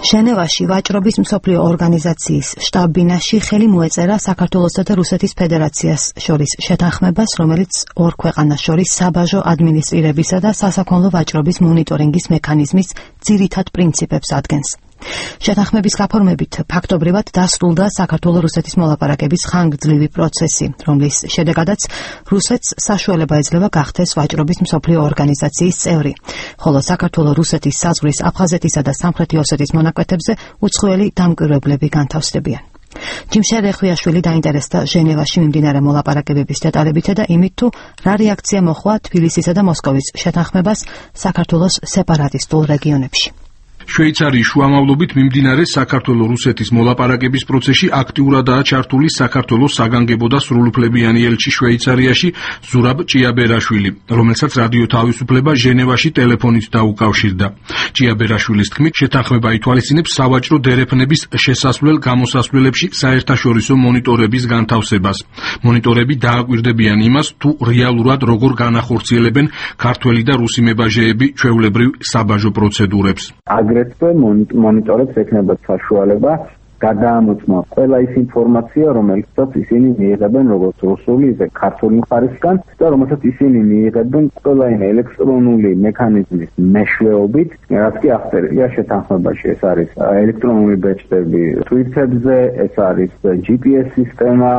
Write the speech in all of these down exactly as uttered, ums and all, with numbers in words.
ჟენევაში ვაჭრობის მსოფლიო ორგანიზაციის შტაბ-ბინაში ხელი მოეწერა საქართველოსა და რუსეთის ფედერაციას შორის შეთანხმებას, რომელიც ორ ქვეყანას შორის საბაჟო ადმინისტრირებისა და სასაქონლო ვაჭრობის მონიტორინგის მექანიზმის ძირითად პრინციპებს ადგენს. შეთანხმების გაფორმებით ფაქტობრივად დასრულდა საქართველო-რუსეთის მოლაპარაკების ხანგრძლივი პროცესი, რომლის შედეგადაც რუსეთს საშუალება ეძლევა გახდეს ვაჭრობის მსოფლიო ორგანიზაციის წევრი, ხოლო საქართველო-რუსეთის საზღვრის აფხაზეთისა და სამხრეთი ოსეთის მონაკვეთებზე უცხოელი დამკვირვებლები განთავსდებიან. ჯიმშე რეხვიაშვილი დაინტერესდა ჟენევაში მიმდინარე მოლაპარაკებების დეტალებითა და იმით, თუ რა რეაქცია მოჰყვა თბილისისა და მოსკოვის შეთანხმებას საქართველოს სეპარატისტულ რეგიონებში. შვეიცარიის შუამავლობით მიმდინარე საქართველო-რუსეთის მოლაპარაკების პროცესში აქტიურადაა ჩართული საქართველოს საგანგებო და სრულუფლებიანი ელჩი შვეიცარიაში ზურაბ ჭიაბერაშვილი, რომელსაც რადიო თავისუფლება ჟენევაში ტელეფონით დაუკავშირდა. ჭიაბერაშვილის თქმით, შეთანხმება ითვალისწინებს სავაჭრო დერეფნების შესასვლელ გამოსასვლელებში საერთაშორისო მონიტორების განთავსებას. მონიტორები დააკვირდებიან იმას, თუ რეალურად როგორ განახორციელებენ ქართველი და რუსი მებაჟეები ჩვეულებრივ საბაჟო პროცედურებს. აგრეთვე მონიტორებს ექნება საშუალება გადაამოწმა ყველა ის ინფორმაცია, რომელსაც ისინი მიიღებენ როგორც რუსული, ისე ქართული მხარისგან და რომელსაც ისინი მიიღებენ ყველაიმე ელექტრონული მექანიზმის მეშვეობით, რაც კი აღწერილია შეთანხმებაში. ეს არის ელექტრონული ბეჭდები ტვირთებზე, ეს არის ჯი პი ეს სისტემა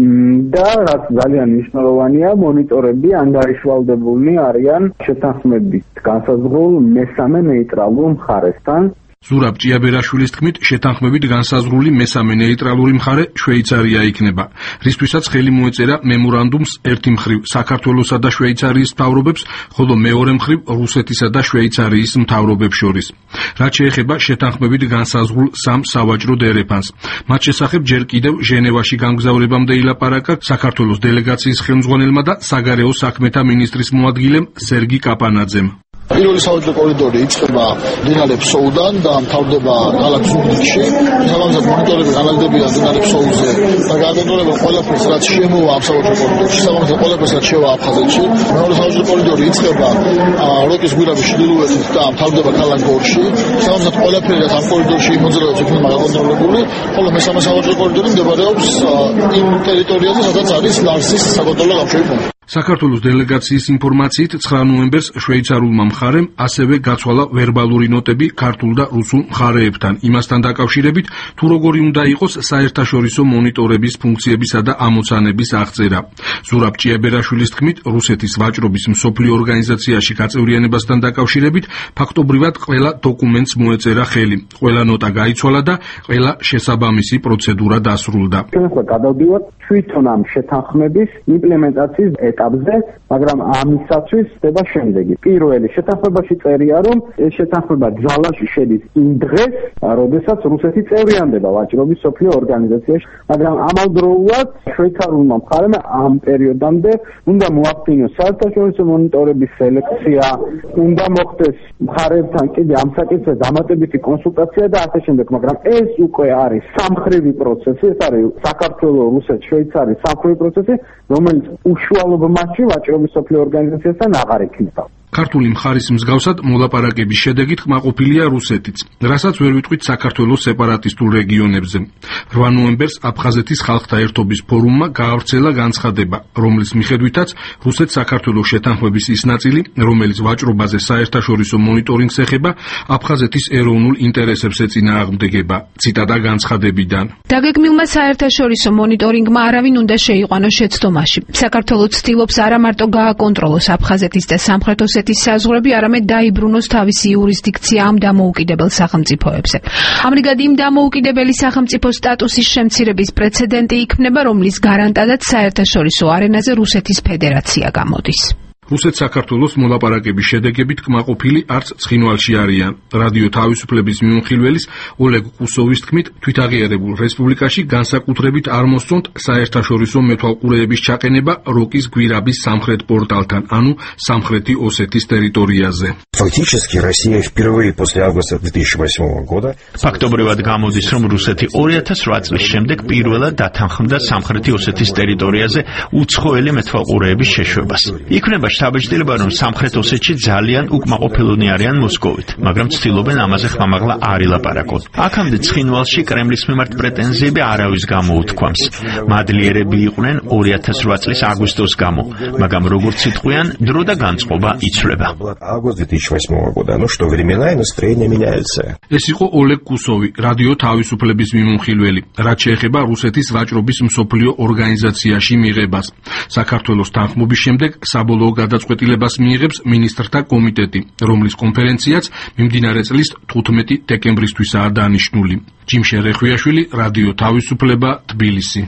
და რაც ძალიან მნიშვნელოვანია, მონიტორები ანგარიშვალდებულნი არიან შეთანხმების განსაზღვრულ მესამე ნეიტრალურ მხარესთან. ზურაბ ჭიაბერაშვილის თქმით, შეთანხმებით განსაზღვრული მესამე ნეიტრალური მხარე შვეიცარია იქნება, რისთვისაც ხელი მოეწერა მემორანდუმს ერთი მხრივ საქართველოსა და შვეიცარიის მთავრობებს, ხოლო მეორე მხრივ რუსეთისა და შვეიცარიის მთავრობებს შორის. რაც შეეხება შეთანხმებით განსაზღვრულ სამ სავაჭრო დერეფანს, მათ შესახებ ჯერ კიდევ ჟენევაში გამგზავრებამდე ილაპარაკა საქართველოს დელეგაციის ხელმძღვანელმა და საგარეო საქმეთა მინისტრის მოადგილემ სერგი კაპანაძემ. პირველი სავაჭრო კორიდორი იწყება მდინარე ფსოუდან და მთავრდება ქალაქ ზუგდიდში. შესაბამისად მონიტორები განაგდებიან მდინარე ფსოუზე და განაგდებიან ყველაფერს, რაც შემოვა ამ სავაჭრო კორიდორში, შესაბამისად ყველაფერს, რაც შევა აფხაზეთში. მეორე სავაჭრო კორიდორი იწყება როკის გვირაბის ჩრდილოეთით და მთავრდება ქალაქ გორში. შესაბამისად ყველაფერი, რაც ამ კორიდორში იმოძრაობს, იქნება გაკონტროლებული, ხოლო მესამე სავაჭრო კორიდორი მდებარეობს იმ ტერიტორიაზე, სადაც არის ლარსის საკონტროლო გამშვები პუნქტი. საქართველოს დელეგაციის ინფორმაციით ცხრა ნოემბერს შვეიცარულმა მხარემ ასევე გაცვალა ვერბალური ნოტები ქართულ და რუსულ მხარეებთან, იმასთან დაკავშირებით, თუ როგორი უნდა იყოს საერთაშორისო მონიტორების ფუნქციებისა და ამოცანების აღწერა. ზურაბ ჭიაბერაშვილის თქმით, რუსეთის ვაჭრობის მსოფლიო ორგანიზაციაში გაწევრიანებასთან დაკავშირებით ფაქტობრივად ყველა დოკუმენტს მოეწერა ხელი, ყველა ნოტა გაიცვალა და ყველა შესაბამისი პროცედურა დასრულდა. გადავდივართ თვითონ ამ შეთანხმების იმპლემენტაციის ეტაპზე, მაგრამ ამისათვის ხდება შემდეგი. პირველი, შეთანხმებაში წერია, რომ ეს შეთანხმება ძალაში შედის იმ დღეს, როდესაც რუსეთი წევრიანდება ვაჭრობის მსოფლიო ორგანიზაციაში, მაგრამ ამავდროულად შვეიცარულმა მხარემ ამ პერიოდამდე უნდა მოახდინოს საერთაშორისო მონიტორების სელექცია, უნდა მოხდეს მხარეებთან კიდე ამ საკითხზე დამატებითი კონსულტაცია და ასე შემდეგ, მაგრამ ეს უკვე არის სამმხრივი პროცესი, ეს არის საქართველოს, რუსეთის, შვეიცარიის სამმხრივი პროცესი, რომელიც უშუალო მასში ვაჭრობის მსოფლიო ორგანიზაციასთან აღარ იქნება. ქართული მხარის მსგავსად მოლაპარაკების შედეგით კმაყოფილია რუსეთიც, რასაც ვერ ვიტყვით საქართველოს სეპარატისტულ რეგიონებზე. რვა ნოემბერს აფხაზეთის ხალხთა ერთობის ფორუმმა გაავრცელა განცხადება, რომლის მიხედვითაც რუსეთს საქართველოს შეთანხმების ის ნაწილი, რომელიც ვაჭრობაზე საერთაშორისო მონიტორინგს ეხება, აფხაზეთის ეროვნულ ინტერესებს ეწინააღმდეგება. ციტატა განცხადებიდან. დაგეგმილმა საერთაშორისო მონიტორინგმა არავინ უნდა შეიყვანოს შეცდომაში. საქართველოს ცდილობს არა მარტო გააკონტროლოს აფხაზეთის და სამხრეთ ოსეთის საზღვრები, არამედ დაიბრუნოს თავისი იურისდიქცია ამ დამოუკიდებელ სახელმწიფოებზე. ამრიგად იმ დამოუკიდებელი სახელმწიფოს სტატუსის შემცირების პრეცედენტი იქმნება, რომლის გარანტადაც საერთაშორისო არენაზე რუსეთის ფედერაცია გამოდის. რუსეთ-საქართველოს მოლაპარაკების შედეგებით კმაყოფილი არც ცხინვალში არიან. რადიო თავისუფლების მიმოხილველის ოლეგ კუსოვის თქმით, თვითაღიარებულ რესპუბლიკაში განსაკუთრებით არ მოსწონთ საერთაშორისო მეთვალყურეების ჩაყენება როკის გვირაბის სამხრეთ პორტალთან, ანუ სამხრეთი ოსეთის ტერიტორიაზე. Фактически Россия впервые после августа две тысячи восьмого года ფაქტობრივად გამოდის, რომ რუსეთი ორი ათას რვა წლის შემდეგ პირველად დათანხმდა სამხრეთი ოსეთის ტერიტორიაზე უცხოელი მეთვალყურეების შეშვებას. იქნება შთაბეჭდილება, რომ სამხრეთ ოსეთში ძალიან უკმაყოფილონი არიან მოსკოვით, მაგრამ ცდილობენ ამაზე ხმამაღლა არ ილაპარაკონ. აქამდე ცხინვალში კრემლის მიმართ პრეტენზიები არავის გამოუთქვამს. მადლიერები იყვნენ ორი ათას რვა წლის აგვისტოს გამო, მაგრამ როგორც იტყვიან, დრო და განწყობა იცვლება. Август две тысячи восьмого года. Ну что, времена и настроения меняются. ეს იყო ოლეგ კუსოვი, რადიო თავისუფლების მიმოხილველი, რაც შეეხება რუსეთის ვაჭრობის მსოფლიო ორგანიზაციაში მიღებას. საქართველოს თანხმობის შემდეგ საბოლოო გადაწყვეტილებას მიიღებს მინისტრთა კომიტეტი, რომლის კონფერენციაც მიმდინარე წლის თხუთმეტი დეკემბრისთვისაა დანიშნული. ჯიმშე რეხვიაშვილი, რადიო თავისუფლება, თბილისი.